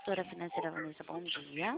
consultora financeira Vanessa, bom dia.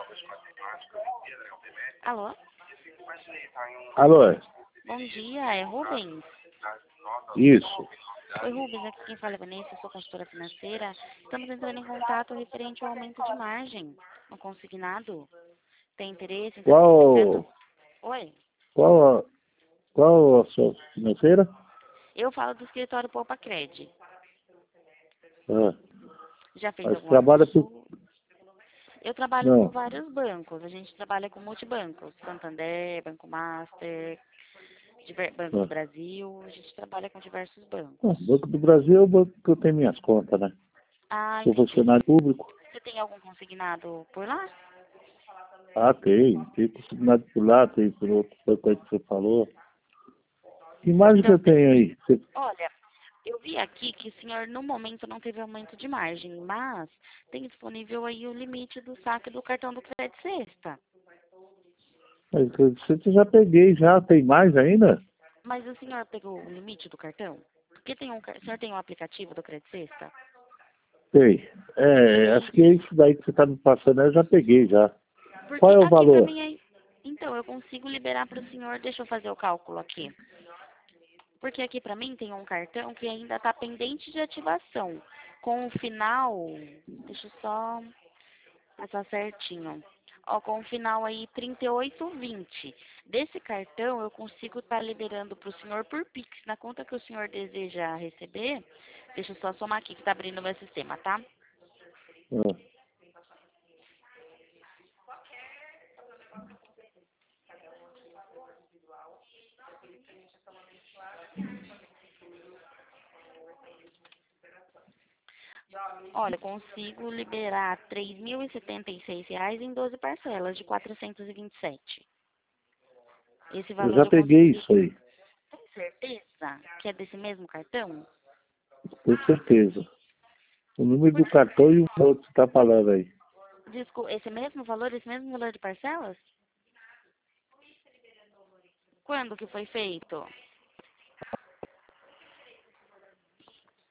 Alô? Alô? Bom dia, é Rubens? Isso. Oi, Rubens, aqui quem fala é Vanessa, eu sou consultora financeira. Estamos entrando em contato referente ao aumento de margem no consignado. Tem interesse em saber o decreto? Oi? Qual a sua financeira? Eu falo do escritório Poupa Cred. Ah, Já fez mas alguma trabalha por... consulta? Eu trabalho com Não. vários bancos. A gente trabalha com multibancos. Santander, Banco Master, Banco do Ah. Brasil. A gente trabalha com diversos bancos. Banco do Brasil é o banco que eu tenho minhas contas, né? Ah, Sou entendi. funcionário público. Você tem algum consignado por lá? Ah, tem. Tem consignado por lá, tem por outro banco aí que você falou. Que imagem que Então, eu tenho aí? olha, eu vi aqui que o senhor, no momento, não teve aumento de margem, mas tem disponível aí o limite do saque do cartão do crédito sexta. Mas você já peguei, já. Tem mais ainda? Mas o senhor pegou o limite do cartão? Porque o senhor tem um aplicativo do crédito sexta? Tem. Acho que é isso daí que você está me passando, eu já peguei, já. Qual Porque é o aqui pra valor? mim é... Então, eu consigo liberar para o senhor, deixa eu fazer o cálculo aqui. Porque aqui pra mim tem um cartão que ainda está pendente de ativação. Com o final, deixa eu só passar certinho. Ó, com o final aí 3820. Desse cartão eu consigo estar liberando para o senhor por Pix, na conta que o senhor deseja receber. Deixa eu só somar aqui que está abrindo o meu sistema, tá? Ah. Olha, eu consigo liberar R$ 3.076 em 12 parcelas de 427. Esse Eu valor já eu peguei consigo. isso aí, Tem certeza que é desse mesmo cartão? com certeza. O número do cartão e o valor que você está falando aí. Desculpa, esse mesmo valor de parcelas? Quando que foi feito?